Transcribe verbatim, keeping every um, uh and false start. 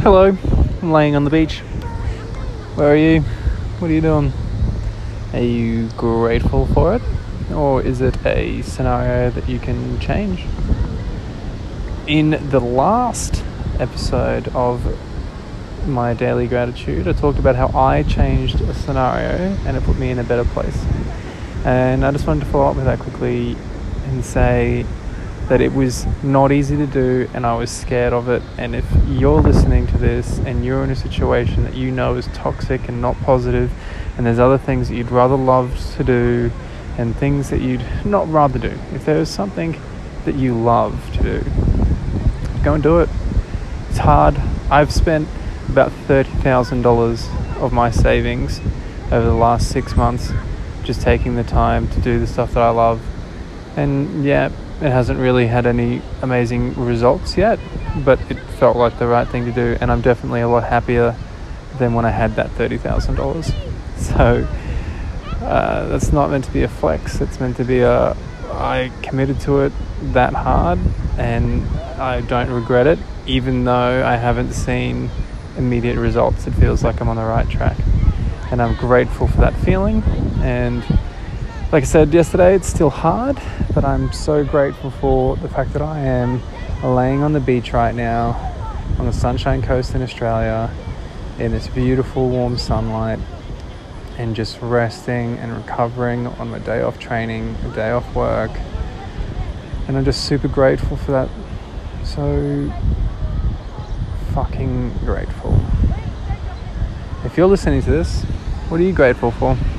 Hello, I'm laying on the beach. Where are you? What are you doing? Are you grateful for it? Or is it a scenario that you can change? In the last episode of my daily gratitude, I talked about how I changed a scenario and it put me in a better place. And I just wanted to follow up with that quickly and say that it was not easy to do and I was scared of it. And if you're listening to this and you're in a situation that you know is toxic and not positive, and there's other things that you'd rather love to do and things that you'd not rather do, if there is something that you love to do, go and do it. It's hard. I've spent about thirty thousand dollars of my savings over the last six months just taking the time to do the stuff that I love. And yeah, it hasn't really had any amazing results yet, but it felt like the right thing to do, and I'm definitely a lot happier than when I had that thirty thousand dollars. So uh, that's not meant to be a flex. It's meant to be a, I committed to it that hard and I don't regret it, even though I haven't seen immediate results. It feels like I'm on the right track, and I'm grateful for that feeling. And like I said yesterday, it's still hard, but I'm so grateful for the fact that I am laying on the beach right now on the Sunshine Coast in Australia in this beautiful warm sunlight and just resting and recovering on my day off training, a day off work. And I'm just super grateful for that. So fucking grateful. If you're listening to this, what are you grateful for?